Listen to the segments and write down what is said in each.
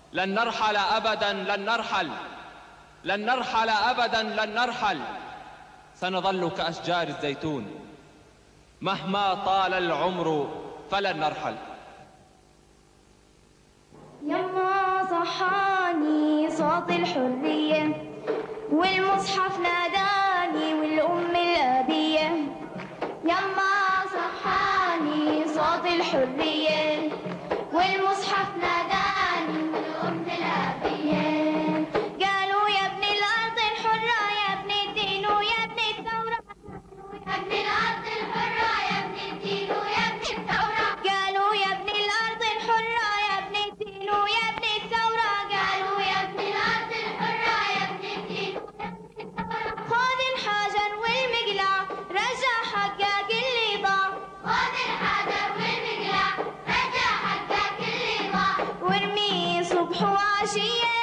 لن نرحل أبدا، لن نرحل، لن نرحل أبدا، لن نرحل. سنظل كأشجار الزيتون مهما طال العمر فلن نرحل. يما صحاني صوت الحرية، والمصحف ناداني والأم الأبية. يما صحاني صوت الحرية، والمصحف ناداني والأم الأبية. قالوا يا ابن الأرض الحرة يا ابن الدين ويا ابن الثورة، يا ابن الأرض الحرة يا ابن الدين ويا ابن الثورة. قالوا يا ابن الأرض الحرة يا ابن الدين ويا ابن الثورة. قالوا يا ابن الأرض الحرة يا ابن الدين ويا ابن الثورة. خذ الحجر والمقلاع رجع حقك اللي ضاع، خذ الحجر والمقلاع رجع حقك اللي ضاع. وارمي صبح وعشية،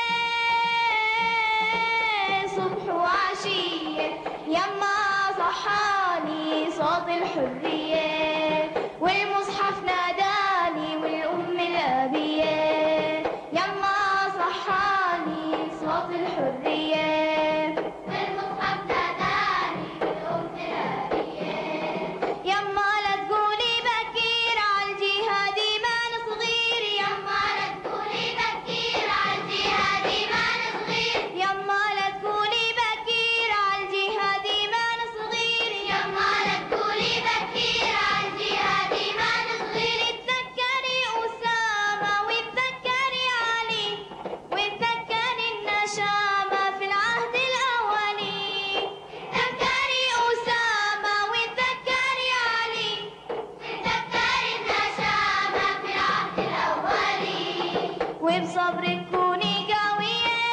صبح وعشية. يما صحاني صوت الحرية، والمصحف ناداني والأم الأبية. يما صحاني صوت الحرية، والمصحف ناداني والأم الأبية. يما لا تقولي بكير عالجهاد إيمان صغير، يما لا تقولي بكير عالجهاد إيمان صغير. يما لا تقولي بكير عالجهاد إيمان صغير. يما لا تقولي بكير عالجهاد إيمان صغير. اتذكري أسامة واتذكري علي، واتذكري النشامة في العهد الأولي. اتذكري أسامة واتذكري علي، واتذكري النشامة في العهد الأولي. وبصبرك كوني قوية،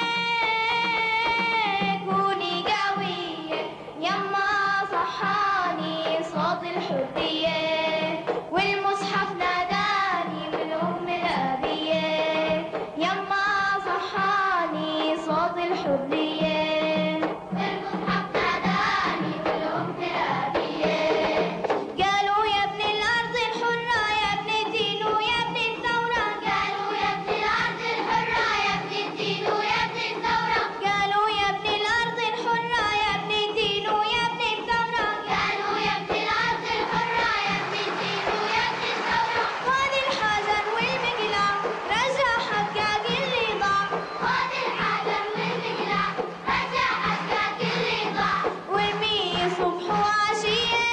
كوني قوية. يما صحاني صوت الحرية، والمصحف ناداني والأم الأبية. يما صحاني صوت الحرية، والمصحف ناداني والأم الأبية. قالوا يا ابن الأرض الحرة يا ابن الدين ويا ابن الثورة. قالوا يا ابن الأرض الحرة يا ابن الدين ويا ابن الثورة. قالوا يا ابن الأرض الحرة يا ابن الدين ويا ابن الثورة. قالوا يا ابن الأرض الحرة يا ابن الدين ويا ابن الثورة. خذ الحجر والمقلاع رجع حقك اللي ضاع، خذ الحجر والمقلاع رجع حقك اللي ضاع. وارمي صبح وعشية،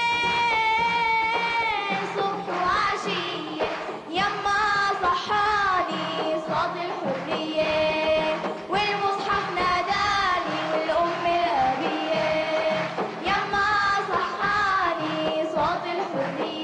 صبح وعشية. يما صحاني صوت الحرية، والمصحف ناداني والأم الأبية. يما صحاني صوت الحرية.